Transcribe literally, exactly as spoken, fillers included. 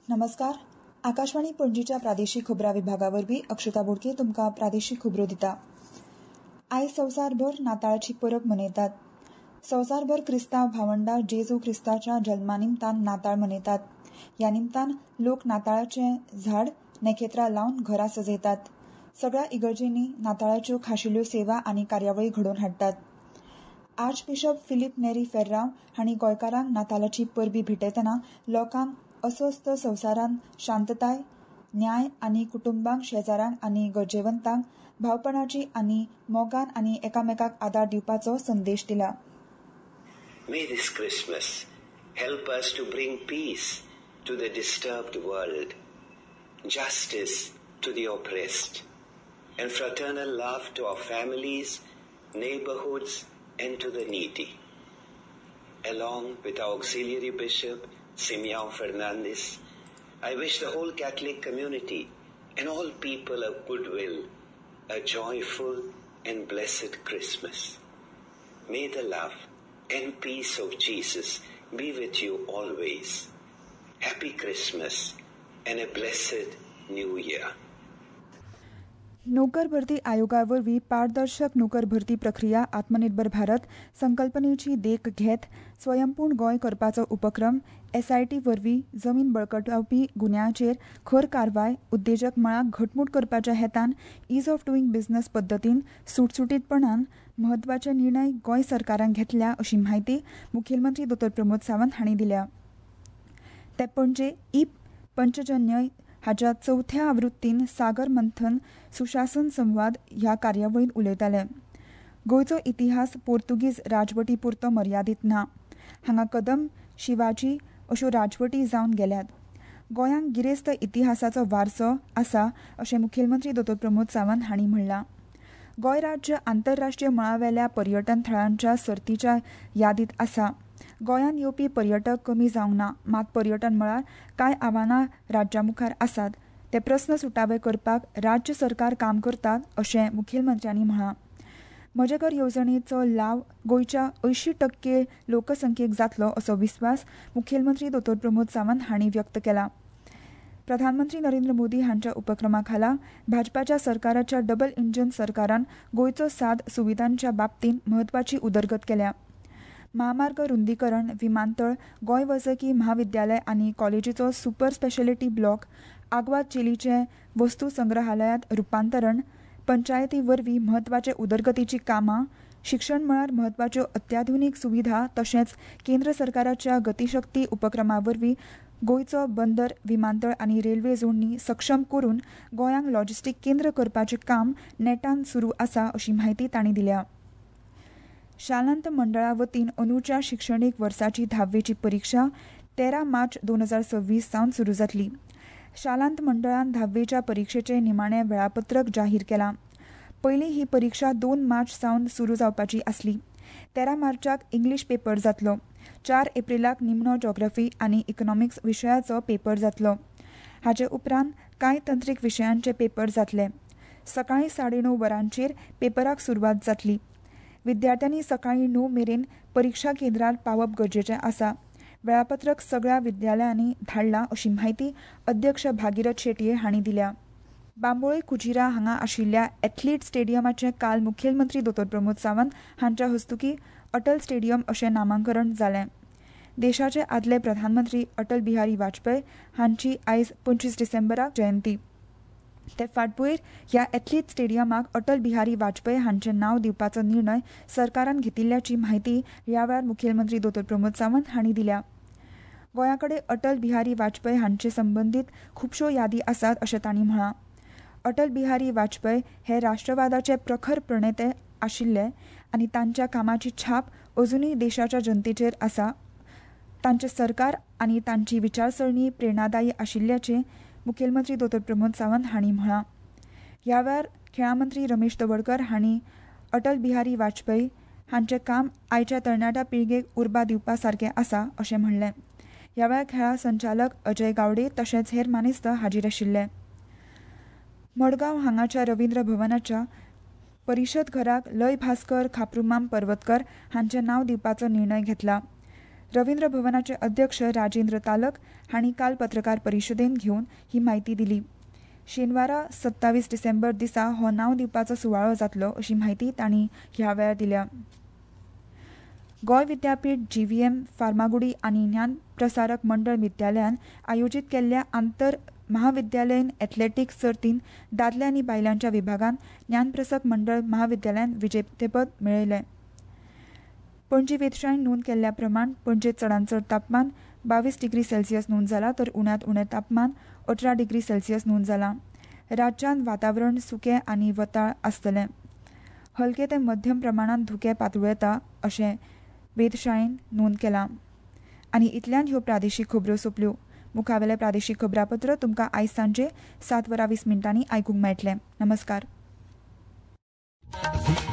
नमस्कार. आकाशवाणी पणजीच्या प्रादेशीक खबरां विभागावरवीं अक्षता बोडके तुमकां प्रादेशीक खबरो दिता. आयज संवसारभर नाताळाची परब मनयतात. संवसारभर क्रिस्तांव भावंडां जेजू क्रिस्ताच्या जल्मा निमतान नाताळ मनयतात. ह्या निमतान लोक नाताळाचें झाड नखेत्रां लावन घरां सजयतात. सगळ्या इगर्जेनी नाताळाच्यो खाशेल्यो सेवा आनी कार्यावळी घडोवन हाडटात. आर्च बिशप फिलीप नेरी फेर्रांव हांणी गोंयकारांक नातालाची परबी भेटयतना लोकांक अस्वस्थ संवसारांत शांतताय, न्याय आनी कुटुंबांक, शेजाऱ्यांक आनी गरजेवंतांक भावपणाची आनी मोगान आनी एकामेकाक आदार दिवपाचो संदेश दिला. May this Christmas help us to bring peace to the disturbed world, justice to the oppressed, and fraternal love to our families, neighborhoods, and to the needy. Along with our auxiliary bishop, Simeão Fernandes, I wish the whole Catholic community and all people of goodwill a joyful and blessed Christmas. May the love and peace of Jesus be with you always. Happy Christmas and a blessed New Year. नोकर भरती आयोगावरवीं पारदर्शक नोकर भरती प्रक्रिया आत्मनिर्भर भारत संकल्पनेची देख घेत स्वयंपूर्ण गोंय करपाचो उपक्रम एसआयटी वरवीं जमीन बळकटावपी गुन्यांचेर खर कारवाय उद्देजक मळाक घटमूट करपाच्या हेतान इज ऑफ डुईंग बिझनेस पद्दतीन सुटसुटीतपणान म्हत्वाचे निर्णय गोंय सरकारान घेतल्या अशी म्हायती मुखेलमंत्री दोतोर प्रमोद सावंत हांणी दिल्या. ते पणजे ई पंचजन्य हाच्या चवथ्या आवृत्तीन सागर मंथन सुशासन संवाद ह्या कार्यावळीत उलयताले. गोंयचो इतिहास पोर्तुगीज राजवटी पुरतो मर्यादीत ना. हांगा कदंब, शिवाजी अश्यो राजवटी जावन गेल्यात. गोंयांक गिरेस्त इतिहासाचो वारसो आसा अशें मुखेलमंत्री दोतोर प्रमोद सावंत हांणी म्हणलां. गोंय राज्य आंतरराष्ट्रीय मळावेल्या पर्यटन थळांच्या सर्तीच्या यादीत आसा. गोंयांत येवपी पर्यटक कमी जावंक ना, मात पर्यटन मळार कांय आव्हानां राज्या मुखार आसात. ते प्रस्न सुटावे करपाक राज्य सरकार काम करतात अशें मुखेलमंत्र्यांनी म्हळां. म्हजे घर येवजणेचो लाव गोंयच्या अंयशीं टक्के लोकसंख्येक जातलो असो विस्वास मुखेलमंत्री दोतोर प्रमोद सावंत हांणी व्यक्त केला. प्रधानमंत्री नरेंद्र मोदी हांच्या उपक्रमा खाला भाजपाच्या सरकाराच्या डबल इंजन सरकारान गोंयचो साद सुविधांच्या बाबतींत म्हत्वाची उदरगत केल्या. महामार्ग रुंदीकरण, विमानतळ, गोंय वैजकी महाविद्यालय आनी कॉलेजीचो सुपर स्पेशालिटी ब्लॉक, आग्वाद चिलीचे वस्तू संग्रहालयात रुपांतरण, पंचायती वरवीं म्हत्वाचे उदरगतीची कामां, शिक्षण मळार म्हत्वाच्यो अत्याधुनीक सुविधा तशेंच केंद्र सरकाराच्या गतीशक्ती उपक्रमा वरवीं गोंयचो बंदर, विमानतळ आनी रेल्वे जोडणी सक्षम करून गोंयांक लॉजिस्टीक केंद्र करपाचें काम नेटान सुरू आसा अशी म्हायती तांणी दिल्या. शालांत मंडळा वतीन अंदूच्या शिक्षणीक वर्साची धाव्वेची परीक्षा तेरा मार्च दोन हजार सव्वीस सावन सुरू जातली. शालांत मंडळान धाव्वेच्या परीक्षेचें निमाणें वेळापत्रक जाहीर केलां. पयलीं ही परीक्षा दोन मार्च सावन सुरू जावपाची आसली. तेरा मार्चाक इंग्लीश पेपर जातलो. चार एप्रिलाक निमणो जॉग्रफी आनी इकॉनॉमिक्स विशयाचो पेपर जातलो. हाचे उपरांत कांय तंत्रीक विशयांचे पेपर जातले. सकाळीं साडे णव वरांचेर पेपराक सुरवात जातली. विद्यार्थ्यांनी सकाळीं णव मेरेन परीक्षा केंद्रार पावप गरजेचें आसा. वेळापत्रक सगळ्या विद्यालयांनी धाडलां अशी म्हायती अध्यक्ष भागीरथ शेटये हांणी दिल्या. बांबोळी कुजिरा हांगा आशिल्ल्या एथलीट स्टेडियमाचें काल मुखेलमंत्री दोतोर प्रमोद सावंत हांच्या हस्तुकीं अटल स्टेडियम अशें नामांकरण जालें. देशाचे आदले प्रधानमंत्री अटल बिहारी वाजपेयी हांची आयज पंचवीस डिसेंबराक जयंती. ते फाटभुंयेर ह्या एथलीट स्टेडियमाक अटल बिहारी वाजपेयी हांचें नांव दिवपाचो निर्णय सरकारान घेतिल्ल्याची म्हायती ह्या वेळार मुखेलमंत्री दोतोर प्रमोद सावंत हांणी दिल्या. गोंयाकडे अटल बिहारी वाजपेयी हांचे संबंदीत खुबश्यो यादी आसात अशें तांणी म्हळां. अटल बिहारी वाजपेयी हे राष्ट्रवादाचे प्रखर प्रणेते आशिल्ले आनी तांच्या कामाची छाप अजुनूय देशाच्या जनतेचेर आसा. तांचे सरकार आनी तांची विचारसरणी प्रेरणादायी आशिल्ल्याचें मुखेलमंत्री दोतोर प्रमोद सावंत हांणी म्हळां. ह्या वेळार खेळां मंत्री रमेश तवडकर हांणी अटल बिहारी वाजपेयी हांचें काम आयच्या तरणाट्या पिळगेक उर्बा दिवपा सारकें आसा अशें म्हणलें. ह्या वेळार खेळां संचालक अजय गावडे तशेंच हेर मानेस्त हाजीर आशिल्ले. मडगांव हांगाच्या रवींद्र भवनाच्या परिशद घराक लय भास्कर खापरुमाम पर्वतकर हांचें नांव दिवपाचो निर्णय घेतला. रवींद्र भवनाचे अध्यक्ष राजेंद्र तालक हांणी काल पत्रकार परिशदेंत घेवन ही माहिती दिली. शेनवारा सत्तावीस डिसेंबर दिसा हो नांव दिवपाचो सुवाळो जातलो अशी माहिती तांणी ह्या वेळार दिल्या. गोंय विद्यापीठ, जीव्हीएम, फार्मागुडी आनी ज्ञान प्रसारक मंडळ विद्यालयान आयोजीत केल्ल्या आंतर महाविद्यालयीन एथलेटिक्स सर्तीन दादले आनी बायलांच्या विभागान ज्ञानप्रसारक मंडळ महाविद्यालयान विजेतेपद मेळयलें. पणजी वेधशाळेन नोंद केल्ल्या प्रमाण पणजेत चडांत चड तापमान बावीस डिग्री सेल्सियस नोंद जाला तर उण्यांत उणें तापमान अठरा डिग्री सेल्सियस नोंद जाला. राज्यांत वातावरण सुकें आनी वताळ आसतलें. हलके ते मध्यम प्रमाणात धुकें पातळ येता अशें वेधशाळेन नोंद केलां. आनी इतल्यान ह्यो प्रादेशीक खबरो सोंपल्यो. मुखावेलें प्रादेशीक खबरापत्र तुमकां आयज सांजे सात वरां वीस मिनटांनी आयकूंक मेळटलें. नमस्कार.